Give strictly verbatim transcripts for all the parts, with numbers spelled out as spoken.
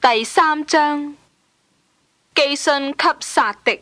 第三章，寄信給撒狄。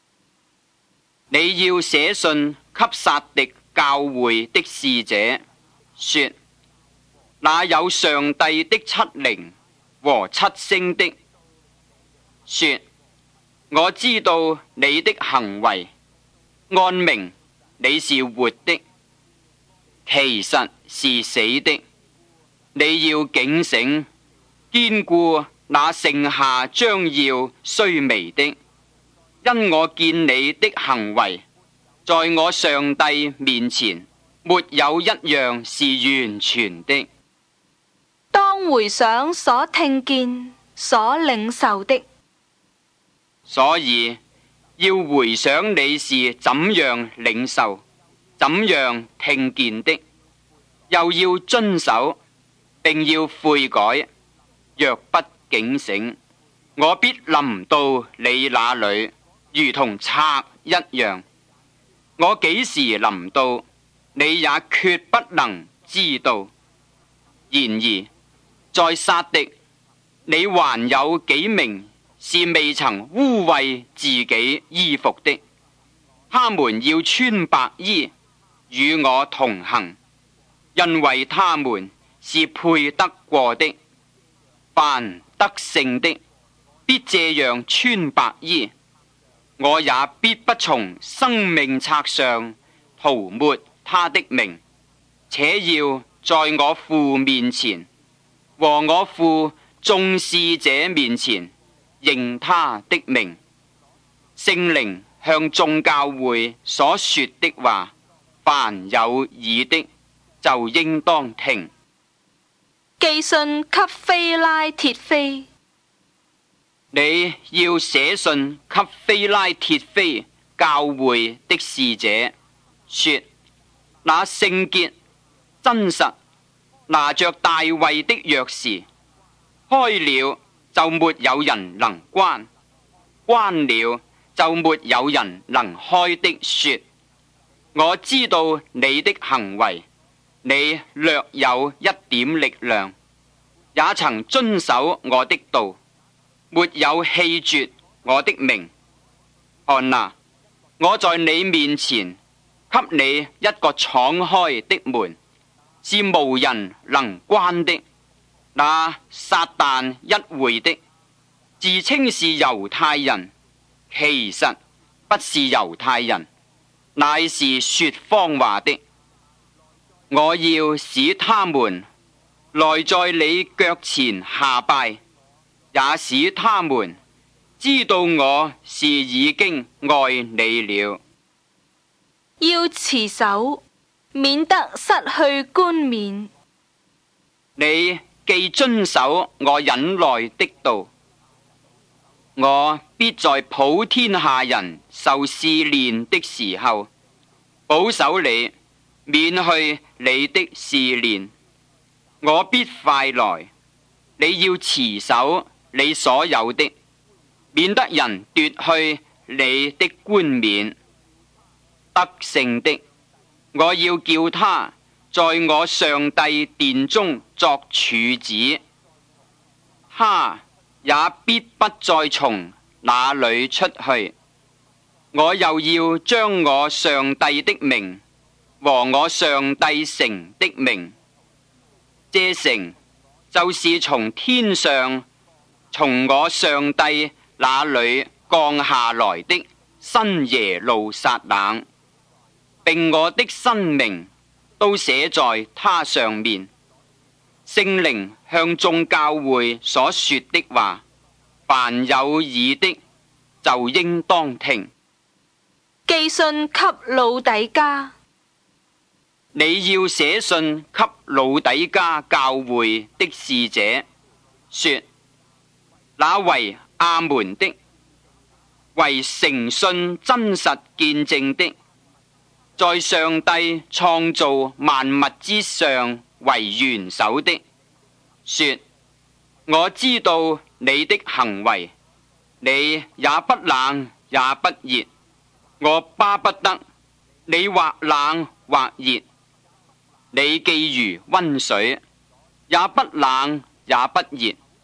你要寫信給撒狄教會的使者，說：那有上帝的七靈和七星的，說：我知道你的行為，按名你是活的，其實是死的。你要警醒，堅固那剩下將要衰微的，因我見你的行為，在我上帝面前沒有一樣是完全的。 當回想所聽見、所領受的， 所以要回想你是怎樣領受、怎樣聽見的，又要遵守，並要悔改。若不警醒，我必臨到你那裏，如同賊一樣。我幾時臨到，你也決不能知道。然而，在撒狄，你還有幾名是未曾污穢自己衣服的，他們要穿白衣與我同行，因為他們是配得過的。凡得勝的，必這樣穿白衣，我也必不從生命冊上塗抹他的名，且要在我父面前和我父眾使者面前認他的名。聖靈向眾教會所說的話，凡有耳的就應當聽。 寄信給非拉鐵非。 你要寫信給非拉鐵非教會的使者，說：那聖潔、真實、拿着大衛的鑰匙，開了就沒有人能關，關了就沒有人能開的說：我知道你的行為，你略有一點力量，也曾遵守我的道，沒有棄絕我的名。看哪，我在你面前給你一個敞開的門，是無人能關的。那撒但一會的，自稱是猶太人，其實不是猶太人，乃是說謊話的。我要使他們來在你腳前下拜，也使他們知道我是已經愛你了。 要持守，免得失去冠冕。 你既遵守我忍耐的道，我必在普天下人受試煉的時候，保守你，免去你的試煉。我必快來，你要持守你所有的，免得人奪去你的冠冕。得勝的，我要叫他在我上帝殿中作柱子，他也必不再從那裏出去。我又要將我上帝的名和我上帝城的名，這城就是從天上從我上帝那裏降下來的新耶路撒冷，並我的新名都寫在它上面。聖靈向眾教會所說的話，凡有耳的就應當聽。 寄信給老底嘉。 你要寫信給老底嘉教會的使者，說：那為阿門的，為誠信真實見證的，在上帝創造萬物之上為元首的，說：我知道你的行為，你也不冷也不熱，我巴不得你或冷或熱。你既如溫水，也不冷也不熱，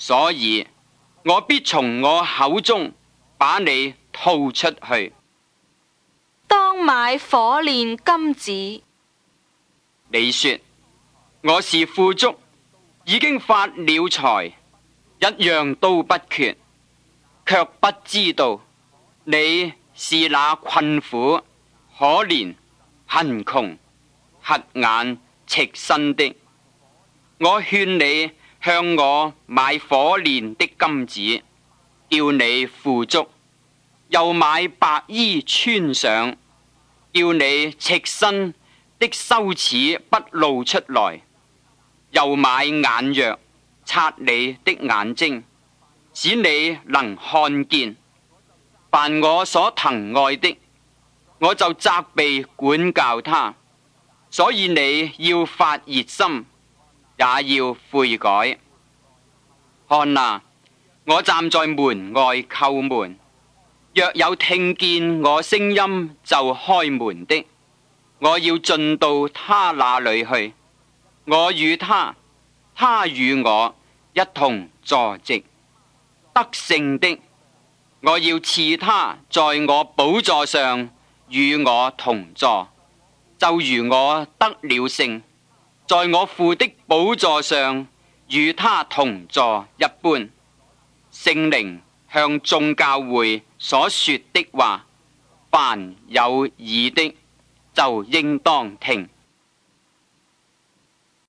所以我必從我口中把你吐出去。 當買火煉金子。 你說我是富足，已經發了財，一樣都不缺，卻不知道你是那困苦、可憐、貧窮、瞎眼、赤身的。我勸你向我買火煉的金子，叫你富足；又買白衣穿上，叫你赤身的羞恥不露出來；又買眼藥擦你的眼睛，使你能看見。凡我所疼愛的，我就責備管教他。所以你要發熱心，也要悔改。看哪，我站在門外叩門，若有聽見我聲音就開門的，我要進到他那裏去，我與他，他與我一同坐席。得勝的，我要賜他在我寶座上與我同坐，就如我得了勝，在我父的寶座上與他同坐一般。聖靈向眾教會所說的話，凡有耳的就應當聽。